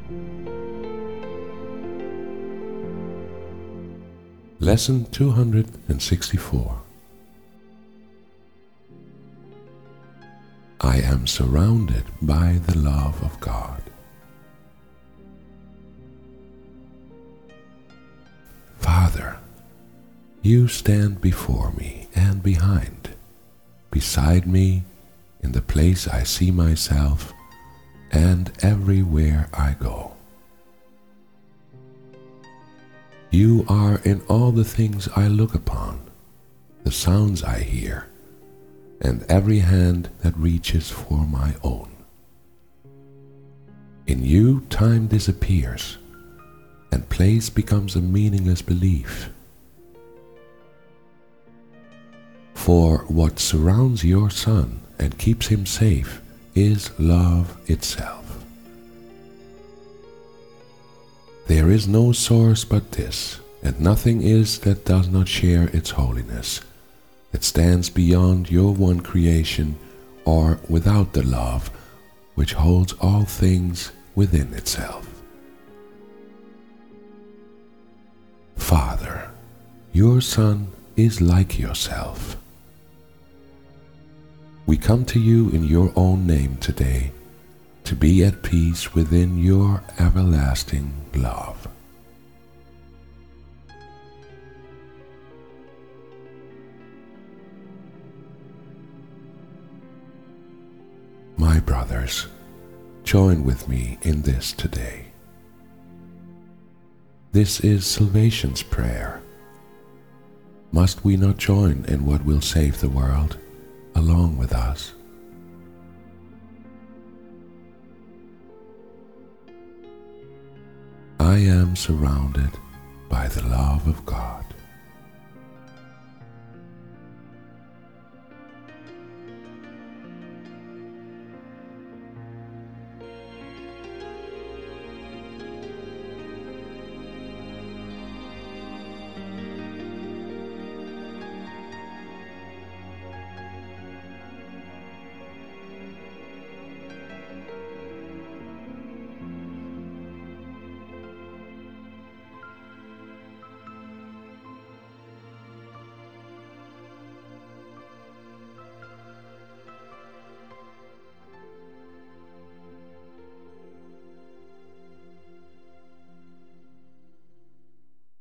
Lesson 264. I am surrounded by the love of God. Father, you stand before me and behind, beside me, in the place I see myself, and everywhere I go. You are in all the things I look upon, the sounds I hear, and every hand that reaches for my own. In you, time disappears, and place becomes a meaningless belief. For what surrounds your Son and keeps him safe is love itself. There is no source but this, and nothing is that does not share its holiness, that stands beyond your one creation or without the love which holds all things within itself. Father, your Son is like yourself. We come to you in your own name today to be at peace within your everlasting love. My brothers, join with me in this today. This is salvation's prayer. Must we not join in what will save the world along with us? I am surrounded by the love of God.